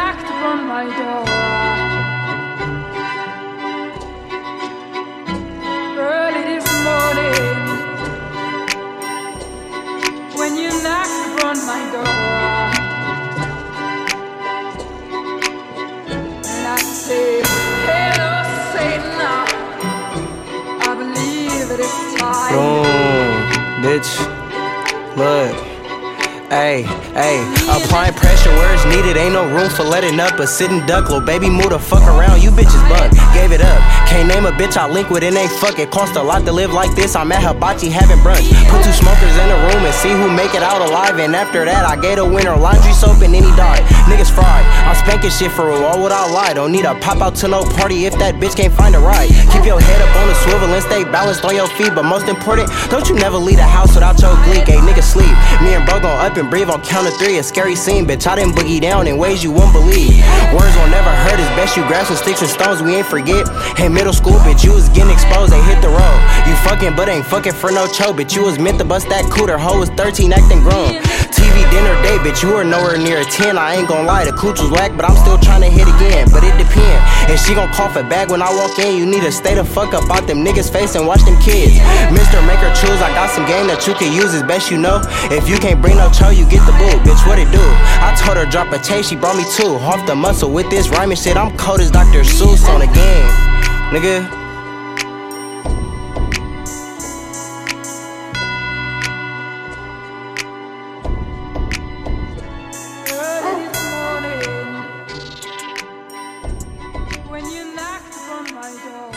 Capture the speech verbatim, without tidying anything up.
knocked upon my door. Early this morning, when you knocked upon my door, and I said, hello, Satan, I believe it is time. Boom, bitch, look. Ayy, ayy, applying pressure where it's needed, ain't no room for letting up. A sitting duck, little baby, move the fuck around, you bitches bug, gave it up. Can't name a bitch I link with, it ain't fuck it. Cost a lot to live like this, I'm at Hibachi having brunch. Put two smokers in the room and see who make it out alive. And after that, I gave the winner laundry soap and then he died. Niggas fried, I'm spanking shit for real, why would I lie? Don't need to pop out to no party if that bitch can't find a ride. Keep your head up on the swivel and stay balanced on your feet. But most important, don't you never leave the house without your gleek. Ayy, nigga sleep, me and bro gon' up and breathe on count of three, a scary scene, bitch. I didn't boogie down in ways you won't believe. Words won't never hurt, it's best you grab some sticks and stones, we ain't forget. Hey, middle school, bitch, you was getting exposed, they hit the road. You fucking, but ain't fucking for no cho, bitch. You was meant to bust that cooter, hoe was thirteen, acting grown. T V dinner day, bitch, you were nowhere near a ten. I ain't gon' lie, the cooch was whack, but I'm still trying to hit again. But it depend, if she gon' cough a bag when I walk in, you need to stay the fuck up out them niggas' face and watch them kids. Mister Make her choose, I got some game that you can use as best you know. If you can't bring no cho, you get the boot, bitch, what it do? I told her drop a taste, she brought me two. Off the muscle with this rhyming shit, I'm cold as Doctor Seuss on the game, nigga. Early this morning, when you knocked upon my door.